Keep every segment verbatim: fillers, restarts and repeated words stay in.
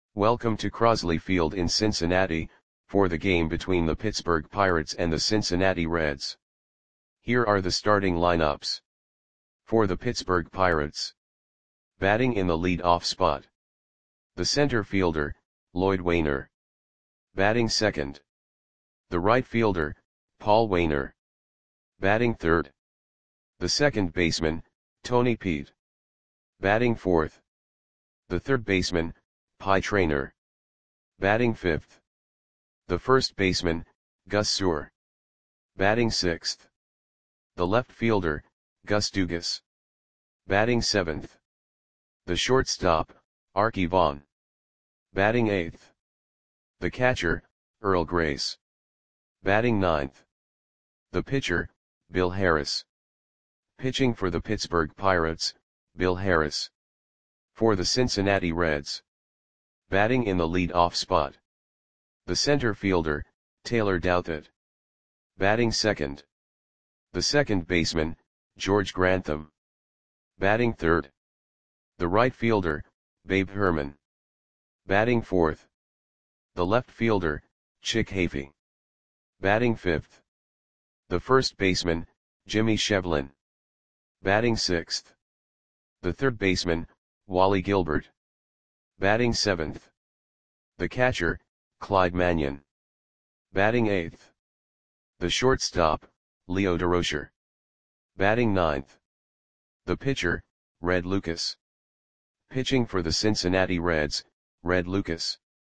Welcome to Crosley Field in Cincinnati, for the game between the Pittsburgh Pirates and the Cincinnati Reds. Here are the starting lineups. For the Pittsburgh Pirates. Batting in the lead-off spot. The center fielder, Lloyd Waner. Batting second. The right fielder, Paul Waner. Batting third. The second baseman, Tony Peet. Batting fourth. The third baseman, Pie Traynor. Batting fifth. The first baseman, Gus Suhr. Batting sixth. The left fielder, Gus Dugas. Batting seventh. The shortstop, Arky Vaughan. Batting eighth. The catcher, Earl Grace. Batting ninth. The pitcher, Bill Harris. Pitching for the Pittsburgh Pirates, Bill Harris. For the Cincinnati Reds. Batting in the lead-off spot. The center fielder, Taylor Douthit. Batting second. The second baseman, George Grantham. Batting third. The right fielder, Babe Herman. Batting fourth. The left fielder, Chick Hafey. Batting fifth. The first baseman, Jimmy Shevlin. Batting sixth. The third baseman, Wally Gilbert. Batting seventh. The catcher, Clyde Mannion. Batting eighth. The shortstop, Leo Durocher. Batting ninth. The pitcher, Red Lucas. Pitching for the Cincinnati Reds, Red Lucas.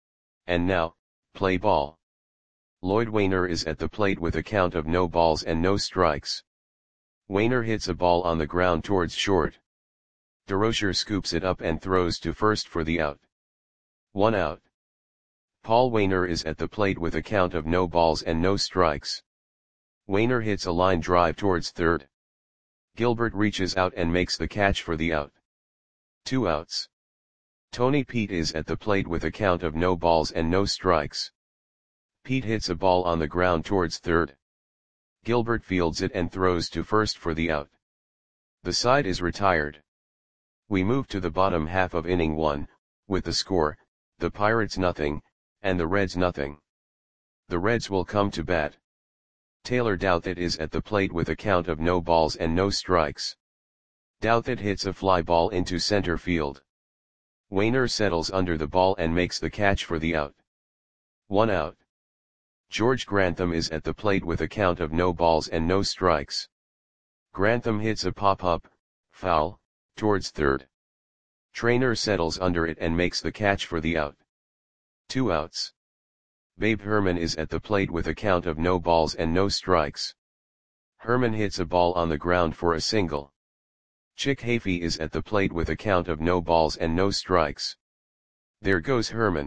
And now, play ball. Lloyd Waner is at the plate with a count of no balls and no strikes. Waner hits a ball on the ground towards short. Durocher scoops it up and throws to first for the out. One out. Paul Waner is at the plate with a count of no balls and no strikes. Waner hits a line drive towards third. Gilbert reaches out and makes the catch for the out. Two outs. Tony Peet is at the plate with a count of no balls and no strikes. Peet hits a ball on the ground towards third. Gilbert fields it and throws to first for the out. The side is retired. We move to the bottom half of inning one, with the score, the Pirates nothing, and the Reds nothing. The Reds will come to bat. Taylor Douthit is at the plate with a count of no balls and no strikes. Douthit hits a fly ball into center field. Waner settles under the ball and makes the catch for the out. One out. George Grantham is at the plate with a count of no balls and no strikes. Grantham hits a pop-up, foul, towards third. Traynor settles under it and makes the catch for the out. Two outs. Babe Herman is at the plate with a count of no balls and no strikes. Herman hits a ball on the ground for a single. Chick Hafey is at the plate with a count of no balls and no strikes. There goes Herman.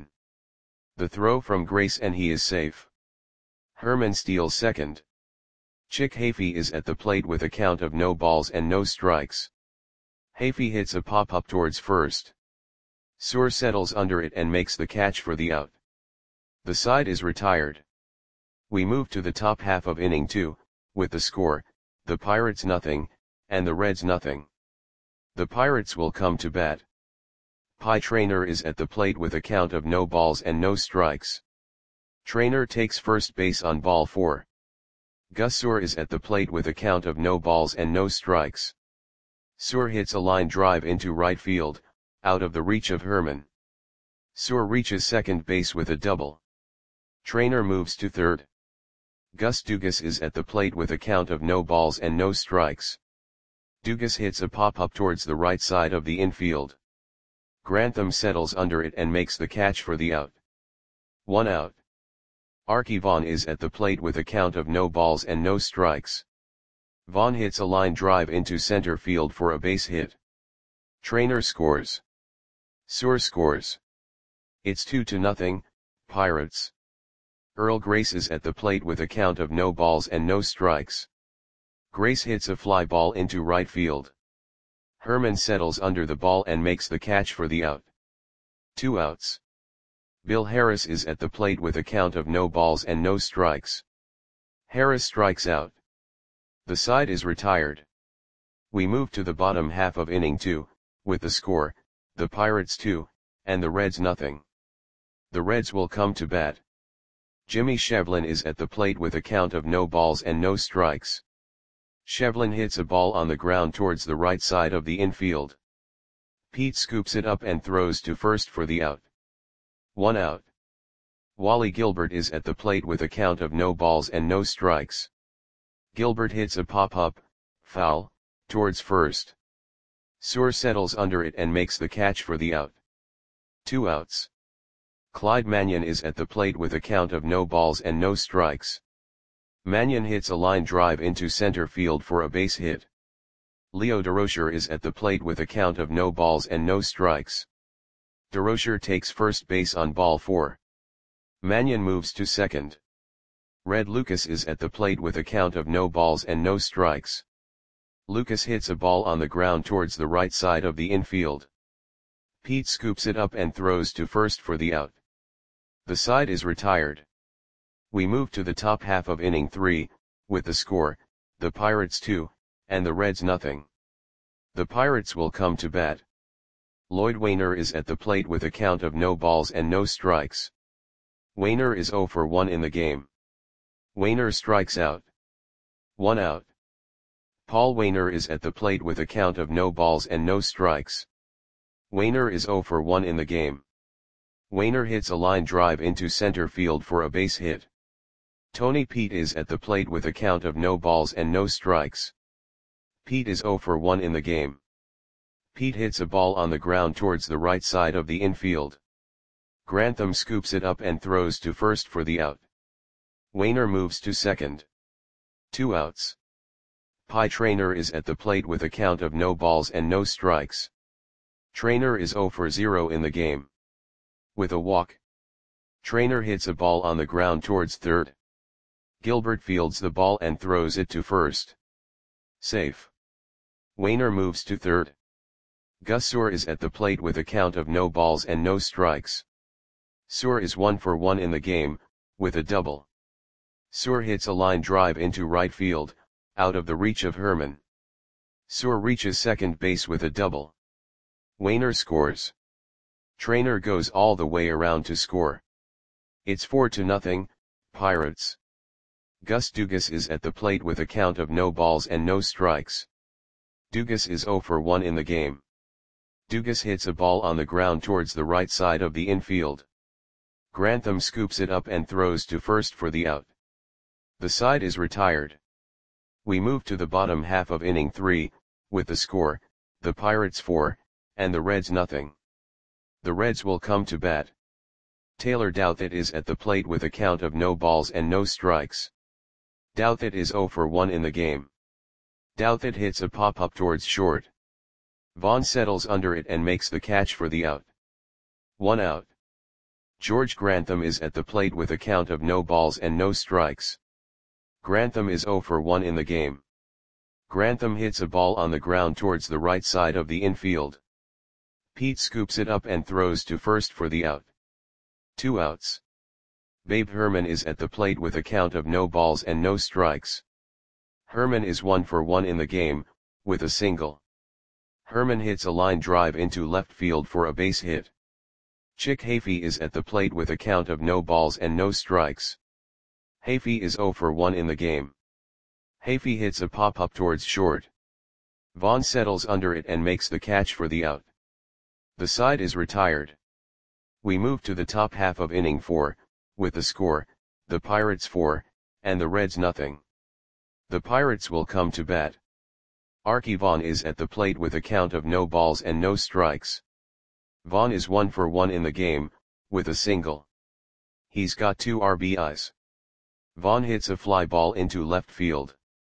The throw from Grace and he is safe. Herman steals second. Chick Hafey is at the plate with a count of no balls and no strikes. Hafey hits a pop-up towards first. Suhr settles under it and makes the catch for the out. The side is retired. We move to the top half of inning two, with the score, the Pirates nothing, and the Reds nothing. The Pirates will come to bat. Pie Traynor is at the plate with a count of no balls and no strikes. Traynor takes first base on ball four. Gus Suhr is at the plate with a count of no balls and no strikes. Suhr hits a line drive into right field, out of the reach of Herman. Suhr reaches second base with a double. Traynor moves to third. Gus Dugas is at the plate with a count of no balls and no strikes. Dugas hits a pop-up towards the right side of the infield. Grantham settles under it and makes the catch for the out. One out. Arky Vaughan is at the plate with a count of no balls and no strikes. Vaughan hits a line drive into center field for a base hit. Traynor scores. Suhr scores. It's two to nothing, Pirates. Earl Grace is at the plate with a count of no balls and no strikes. Grace hits a fly ball into right field. Herman settles under the ball and makes the catch for the out. Two outs. Bill Harris is at the plate with a count of no balls and no strikes. Harris strikes out. The side is retired. We move to the bottom half of inning two, with the score, the Pirates two, and the Reds nothing. The Reds will come to bat. Jimmy Shevlin is at the plate with a count of no balls and no strikes. Shevlin hits a ball on the ground towards the right side of the infield. Pete scoops it up and throws to first for the out. One out. Wally Gilbert is at the plate with a count of no balls and no strikes. Gilbert hits a pop-up, foul, towards first. Suhr settles under it and makes the catch for the out. Two outs. Clyde Mannion is at the plate with a count of no balls and no strikes. Mannion hits a line drive into center field for a base hit. Leo Durocher is at the plate with a count of no balls and no strikes. Durocher takes first base on ball four. Mannion moves to second. Red Lucas is at the plate with a count of no balls and no strikes. Lucas hits a ball on the ground towards the right side of the infield. Pete scoops it up and throws to first for the out. The side is retired. We move to the top half of inning three, with the score, the Pirates two, and the Reds nothing. The Pirates will come to bat. Lloyd Wainer is at the plate with a count of no balls and no strikes. Wainer is oh for one in the game. Wainer strikes out. One out. Paul Wainer is at the plate with a count of no balls and no strikes. Wainer is oh for one in the game. Wainer hits a line drive into center field for a base hit. Tony Pete is at the plate with a count of no balls and no strikes. Pete is oh for one in the game. Pete hits a ball on the ground towards the right side of the infield. Grantham scoops it up and throws to first for the out. Wainer moves to second. Two outs. Pie Traynor is at the plate with a count of no balls and no strikes. Traynor is oh for zero in the game. With a walk. Traynor hits a ball on the ground towards third. Gilbert fields the ball and throws it to first. Safe. Wainer moves to third. Gus Suhr is at the plate with a count of no balls and no strikes. Suhr is one for one in the game, with a double. Suhr hits a line drive into right field, out of the reach of Herman. Suhr reaches second base with a double. Wainer scores. Traynor goes all the way around to score. It's four to nothing, Pirates. Gus Dugas is at the plate with a count of no balls and no strikes. Dugas is oh for one in the game. Dugas hits a ball on the ground towards the right side of the infield. Grantham scoops it up and throws to first for the out. The side is retired. We move to the bottom half of inning three, with the score, the Pirates four, and the Reds nothing. The Reds will come to bat. Taylor Douthit is at the plate with a count of no balls and no strikes. Douthit is oh for one in the game. Douthit hits a pop-up towards short. Vaughn settles under it and makes the catch for the out. One out. George Grantham is at the plate with a count of no balls and no strikes. Grantham is oh for one in the game. Grantham hits a ball on the ground towards the right side of the infield. Pete scoops it up and throws to first for the out. Two outs. Babe Herman is at the plate with a count of no balls and no strikes. Herman is one for one in the game, with a single. Herman hits a line drive into left field for a base hit. Chick Hafey is at the plate with a count of no balls and no strikes. Hafey is oh for one in the game. Hafey hits a pop-up towards short. Vaughn settles under it and makes the catch for the out. The side is retired. We move to the top half of inning four, with the score, the Pirates four, and the Reds nothing. The Pirates will come to bat. Archie Vaughn is at the plate with a count of no balls and no strikes. Vaughn is one for one in the game, with a single. He's got two R B Is. Vaughn hits a fly ball into left field.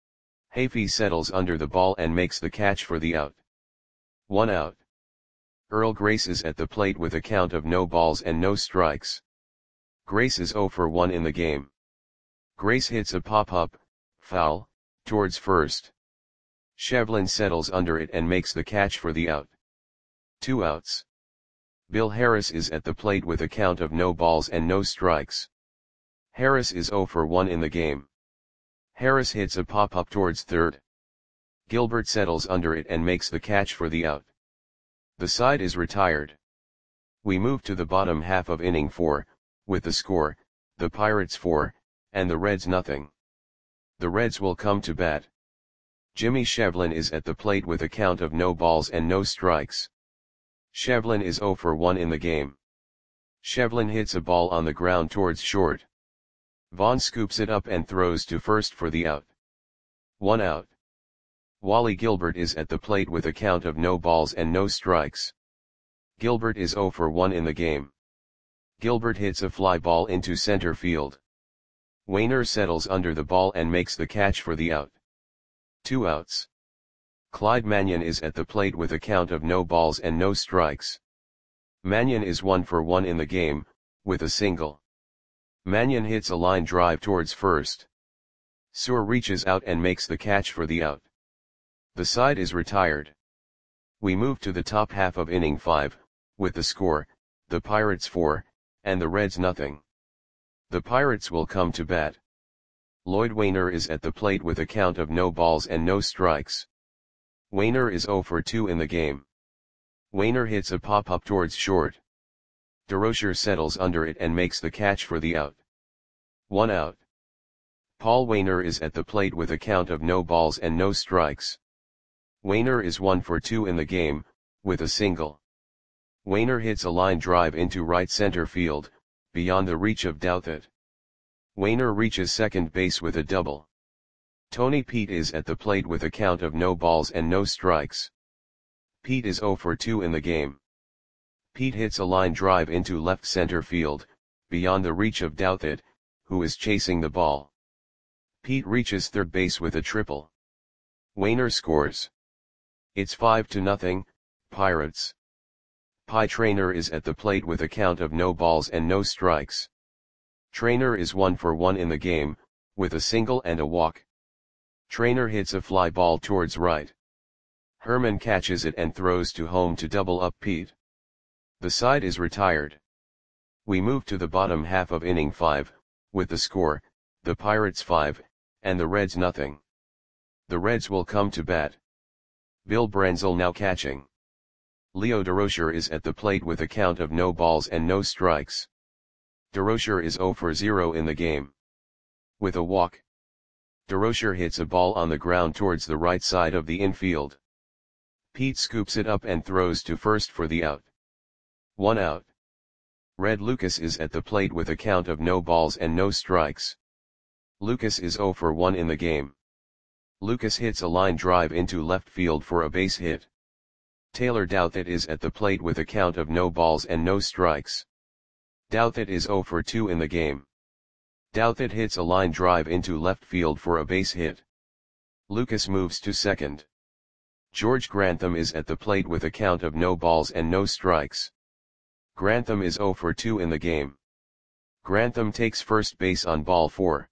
Hafey settles under the ball and makes the catch for the out. One out. Earl Grace is at the plate with a count of no balls and no strikes. Grace is oh for one in the game. Grace hits a pop-up, foul, towards first. Shevlin settles under it and makes the catch for the out. Two outs. Bill Harris is at the plate with a count of no balls and no strikes. Harris is oh for one in the game. Harris hits a pop-up towards third. Gilbert settles under it and makes the catch for the out. The side is retired. We move to the bottom half of inning four, with the score, the Pirates four, and the Reds nothing. The Reds will come to bat. Jimmy Shevlin is at the plate with a count of no balls and no strikes. Shevlin is oh for one in the game. Shevlin hits a ball on the ground towards short. Vaughn scoops it up and throws to first for the out. One out. Wally Gilbert is at the plate with a count of no balls and no strikes. Gilbert is oh for one in the game. Gilbert hits a fly ball into center field. Wainer settles under the ball and makes the catch for the out. Two outs. Clyde Mannion is at the plate with a count of no balls and no strikes. Mannion is one for one in the game, with a single. Mannion hits a line drive towards first. Suhr reaches out and makes the catch for the out. The side is retired. We move to the top half of inning five, with the score, the Pirates four, and the Reds nothing. The Pirates will come to bat. Lloyd Wainer is at the plate with a count of no balls and no strikes. Wainer is oh for two in the game. Wainer hits a pop-up towards short. DeRocher settles under it and makes the catch for the out. One out. Paul Wainer is at the plate with a count of no balls and no strikes. Wainer is one for two in the game, with a single. Wainer hits a line drive into right center field, beyond the reach of Douthit. Wainer reaches second base with a double. Tony Pete is at the plate with a count of no balls and no strikes. Pete is oh for two in the game. Pete hits a line drive into left center field, beyond the reach of Douthit, who is chasing the ball. Pete reaches third base with a triple. Wainer scores. It's five to nothing, Pirates. Pie Traynor is at the plate with a count of no balls and no strikes. Traynor is one for one in the game, with a single and a walk. Traynor hits a fly ball towards right. Herman catches it and throws to home to double up Pete. The side is retired. We move to the bottom half of inning five, with the score, the Pirates five, and the Reds nothing. The Reds will come to bat. Bill Brenzel now catching. Leo DeRocher is at the plate with a count of no balls and no strikes. DeRocher is oh for zero in the game. With a walk. DeRocher hits a ball on the ground towards the right side of the infield. Pete scoops it up and throws to first for the out. One out. Red Lucas is at the plate with a count of no balls and no strikes. Lucas is oh for one in the game. Lucas hits a line drive into left field for a base hit. Taylor Douthit is at the plate with a count of no balls and no strikes. Douthit is oh for two in the game. Douthit hits a line drive into left field for a base hit. Lucas moves to second. George Grantham is at the plate with a count of no balls and no strikes. Grantham is oh for two in the game. Grantham takes first base on ball four.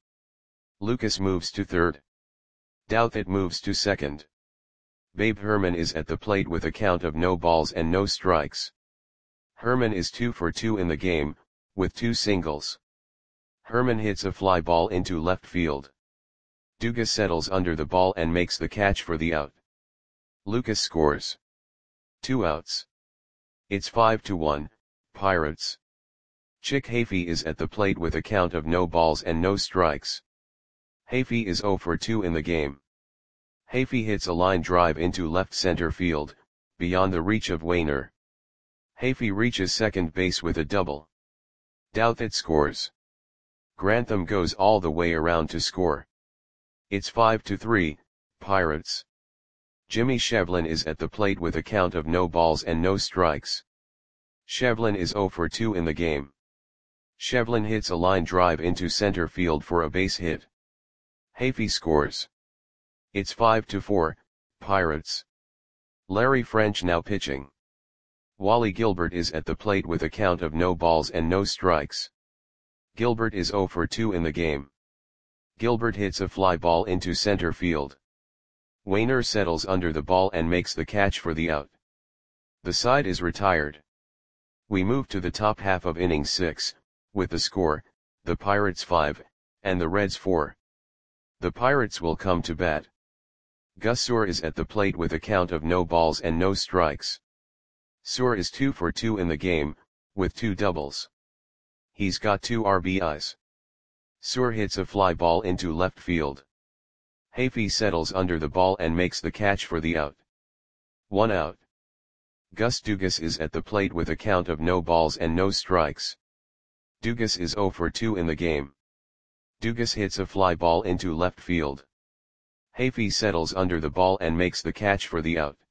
Lucas moves to third. Douthit moves to second. Babe Herman is at the plate with a count of no balls and no strikes. Herman is two for two in the game, with two singles. Herman hits a fly ball into left field. Dugas settles under the ball and makes the catch for the out. Lucas scores. Two outs. It's five to one, Pirates. Chick Hafey is at the plate with a count of no balls and no strikes. Hafey is oh for two in the game. Hafey hits a line drive into left center field, beyond the reach of Wainer. Hafey reaches second base with a double. Douthit scores. Grantham goes all the way around to score. It's five to three, Pirates. Jimmy Shevlin is at the plate with a count of no balls and no strikes. Shevlin is oh for two in the game. Shevlin hits a line drive into center field for a base hit. Hafey scores. It's five to four, Pirates. Larry French now pitching. Wally Gilbert is at the plate with a count of no balls and no strikes. Gilbert is oh for two in the game. Gilbert hits a fly ball into center field. Wainer settles under the ball and makes the catch for the out. The side is retired. We move to the top half of inning six, with the score, the Pirates five, and the Reds four. The Pirates will come to bat. Gus Suhr is at the plate with a count of no balls and no strikes. Suhr is two for two in the game, with two doubles. He's got two R B Is. Suhr hits a fly ball into left field. Hafey settles under the ball and makes the catch for the out. One out. Gus Dugas is at the plate with a count of no balls and no strikes. Dugas is zero for two in the game. Dugas hits a fly ball into left field. Hafey settles under the ball and makes the catch for the out.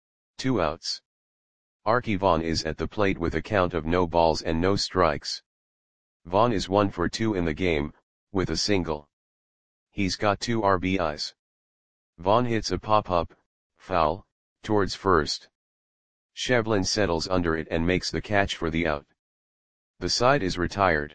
Two outs. Arky Vaughan is at the plate with a count of no balls and no strikes. Vaughan is one for two in the game, with a single. He's got two R B Is. Vaughan hits a pop-up, foul, towards first. Shevlin settles under it and makes the catch for the out. The side is retired.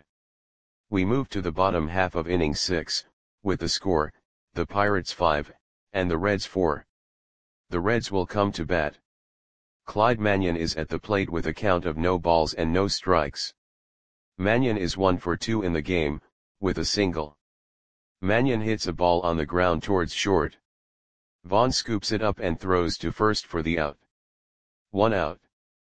We move to the bottom half of inning six, with the score, the Pirates five, and the Reds four. The Reds will come to bat. Clyde Mannion is at the plate with a count of no balls and no strikes. Mannion is one for two in the game, with a single. Mannion hits a ball on the ground towards short. Vaughan scoops it up and throws to first for the out. One out.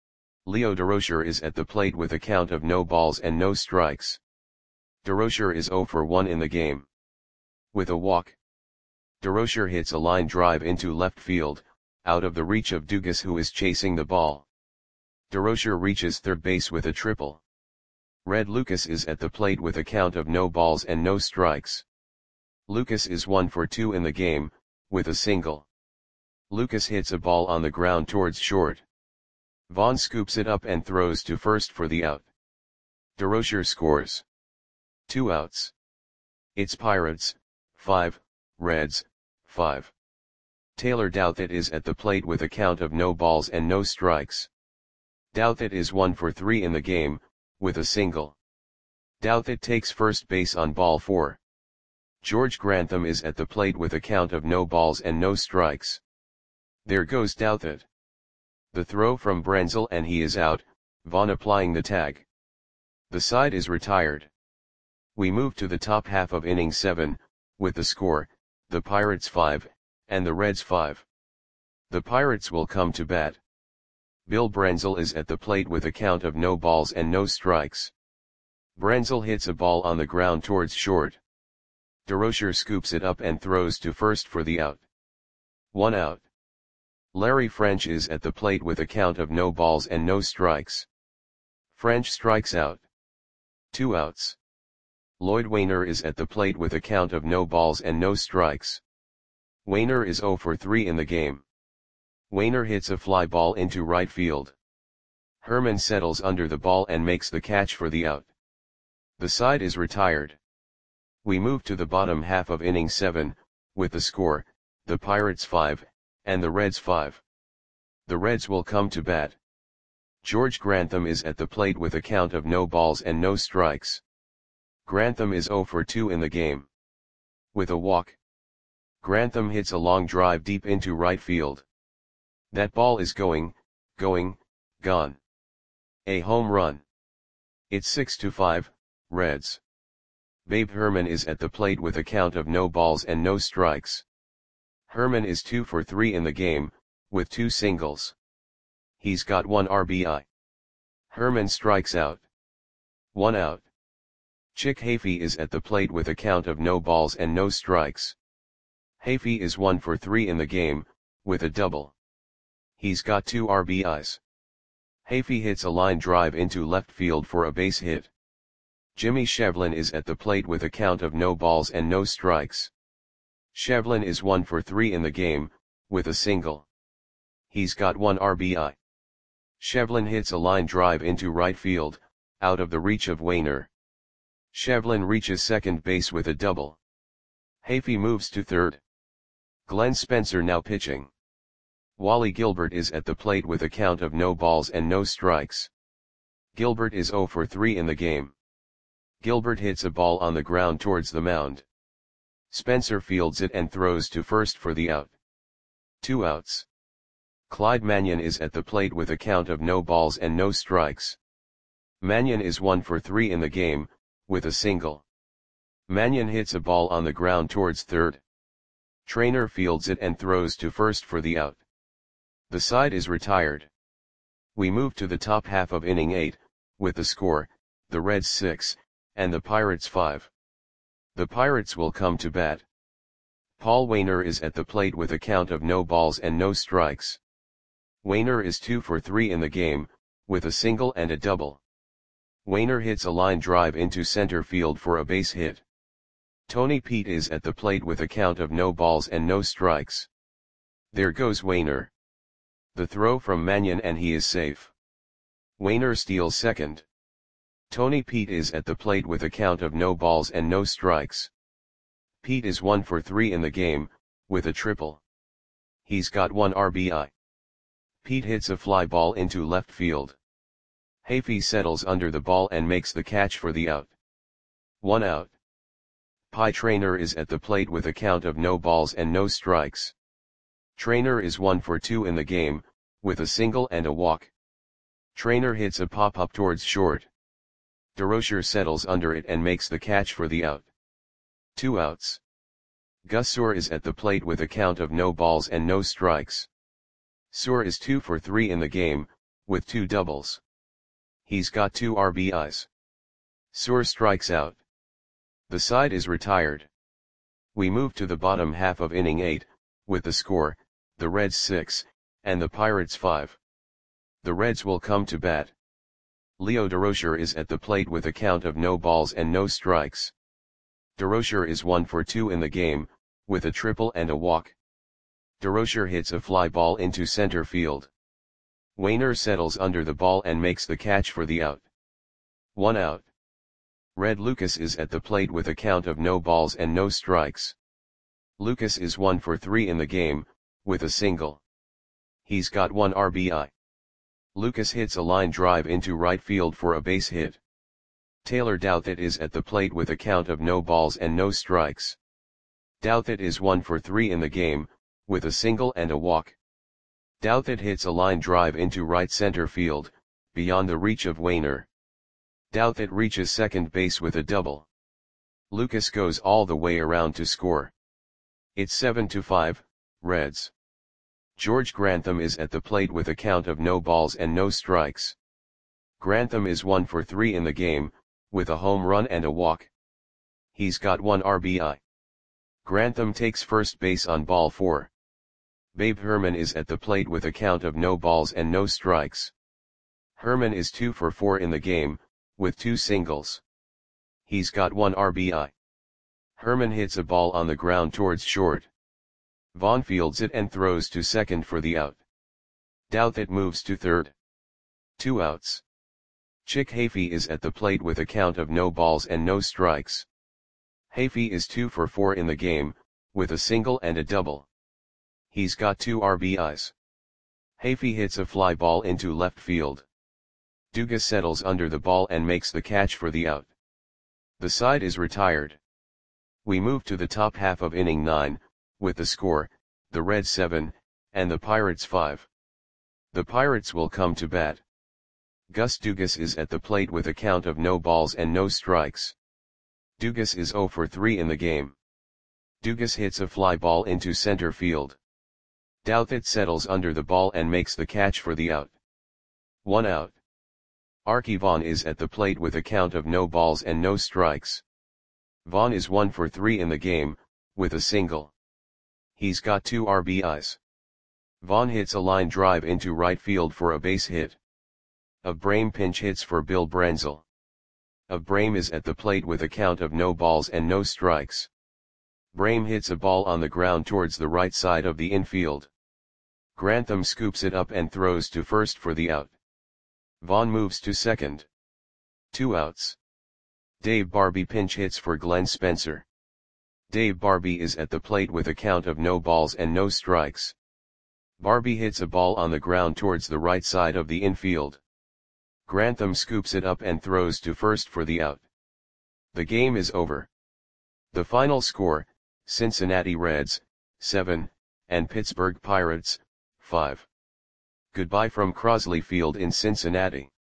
Leo Durocher is at the plate with a count of no balls and no strikes. Durocher is zero for one in the game. With a walk. Durocher hits a line drive into left field, out of the reach of Dugas, who is chasing the ball. Durocher reaches third base with a triple. Red Lucas is at the plate with a count of no balls and no strikes. Lucas is one for two in the game, with a single. Lucas hits a ball on the ground towards short. Vaughan scoops it up and throws to first for the out. Durocher scores. Two outs. It's Pirates, five, Reds, five. Taylor Douthit is at the plate with a count of no balls and no strikes. Douthit is one for three in the game, with a single. Douthit takes first base on ball four. George Grantham is at the plate with a count of no balls and no strikes. There goes Douthit. The throw from Branzel and he is out, Vaughan applying the tag. The side is retired. We move to the top half of inning seven, with the score, the Pirates five, and the Reds five. The Pirates will come to bat. Bill Branzel is at the plate with a count of no balls and no strikes. Branzel hits a ball on the ground towards short. Durocher scoops it up and throws to first for the out. One out. Larry French is at the plate with a count of no balls and no strikes. French strikes out. Two outs. Lloyd Wainer is at the plate with a count of no balls and no strikes. Wainer is zero for three in the game. Wainer hits a fly ball into right field. Herman settles under the ball and makes the catch for the out. The side is retired. We move to the bottom half of inning seven, with the score, the Pirates five, and the Reds five. The Reds will come to bat. George Grantham is at the plate with a count of no balls and no strikes. Grantham is zero for two in the game. With a walk. Grantham hits a long drive deep into right field. That ball is going, going, gone. A home run. It's six to five, Reds. Babe Herman is at the plate with a count of no balls and no strikes. Herman is two for three in the game, with two singles. He's got one R B I. Herman strikes out. One out. Chick Hafey is at the plate with a count of no balls and no strikes. Hafey is one for three in the game, with a double. He's got two R B Is. Hafey hits a line drive into left field for a base hit. Jimmy Shevlin is at the plate with a count of no balls and no strikes. Shevlin is one for three in the game, with a single. He's got one R B I. Shevlin hits a line drive into right field, out of the reach of Wainer. Shevlin reaches second base with a double. Hafey moves to third. Glenn Spencer now pitching. Wally Gilbert is at the plate with a count of no balls and no strikes. Gilbert is zero for three in the game. Gilbert hits a ball on the ground towards the mound. Spencer fields it and throws to first for the out. Two outs. Clyde Mannion is at the plate with a count of no balls and no strikes. Mannion is one for three in the game, with a single. Mannion hits a ball on the ground towards third. Trainer fields it and throws to first for the out. The side is retired. We move to the top half of inning eight, with the score, the Reds six, and the Pirates five. The Pirates will come to bat. Paul Waner is at the plate with a count of no balls and no strikes. Waner is two for three in the game, with a single and a double. Waner hits a line drive into center field for a base hit. Tony Pete is at the plate with a count of no balls and no strikes. There goes Waner. The throw from Mannion and he is safe. Waner steals second. Tony Pete is at the plate with a count of no balls and no strikes. Pete is one for three in the game, with a triple. He's got one R B I. Pete hits a fly ball into left field. Hafey settles under the ball and makes the catch for the out. One out. Pie Traynor is at the plate with a count of no balls and no strikes. Traynor is one for two in the game, with a single and a walk. Traynor hits a pop-up towards short. DeRocher settles under it and makes the catch for the out. Two outs. Gus Suhr is at the plate with a count of no balls and no strikes. Suhr is two for three in the game, with two doubles. He's got two R B Is. Suhr strikes out. The side is retired. We move to the bottom half of inning eight, with the score, the Reds six, and the Pirates five. The Reds will come to bat. Leo DeRocher is at the plate with a count of no balls and no strikes. DeRocher is one for two in the game, with a triple and a walk. DeRocher hits a fly ball into center field. Waner settles under the ball and makes the catch for the out. One out. Red Lucas is at the plate with a count of no balls and no strikes. Lucas is one for three in the game, with a single. He's got one R B I. Lucas hits a line drive into right field for a base hit. Taylor Douthit is at the plate with a count of no balls and no strikes. Douthit is one for three in the game, with a single and a walk. Douthit hits a line drive into right center field, beyond the reach of Waner. Douthit reaches second base with a double. Lucas goes all the way around to score. It's seven to five, Reds. George Grantham is at the plate with a count of no balls and no strikes. Grantham is one for three in the game, with a home run and a walk. He's got one R B I. Grantham takes first base on ball four. Babe Herman is at the plate with a count of no balls and no strikes. Herman is two for four in the game, with two singles. He's got one R B I. Herman hits a ball on the ground towards short. Vaughn fields it and throws to second for the out. Douthit moves to third. Two outs. Chick Hafey is at the plate with a count of no balls and no strikes. Hafey is two for four in the game, with a single and a double. He's got two R B Is. Hafey hits a fly ball into left field. Dugas settles under the ball and makes the catch for the out. The side is retired. We move to the top half of inning nine, with the score, the Reds seven, and the Pirates five. The Pirates will come to bat. Gus Dugas is at the plate with a count of no balls and no strikes. Dugas is zero for three in the game. Dugas hits a fly ball into center field. Douthit settles under the ball and makes the catch for the out. One out. Arky Vaughan is at the plate with a count of no balls and no strikes. Vaughan is one for three in the game, with a single. He's got two R B Is. Vaughan hits a line drive into right field for a base hit. Abraham pinch hits for Bill Brenzel. Abraham is at the plate with a count of no balls and no strikes. Brame hits a ball on the ground towards the right side of the infield. Grantham scoops it up and throws to first for the out. Vaughan moves to second. Two outs. Dave Barbie pinch hits for Glenn Spencer. Dave Barbie is at the plate with a count of no balls and no strikes. Barbie hits a ball on the ground towards the right side of the infield. Grantham scoops it up and throws to first for the out. The game is over. The final score, Cincinnati Reds, seven, and Pittsburgh Pirates, five. Goodbye from Crosley Field in Cincinnati.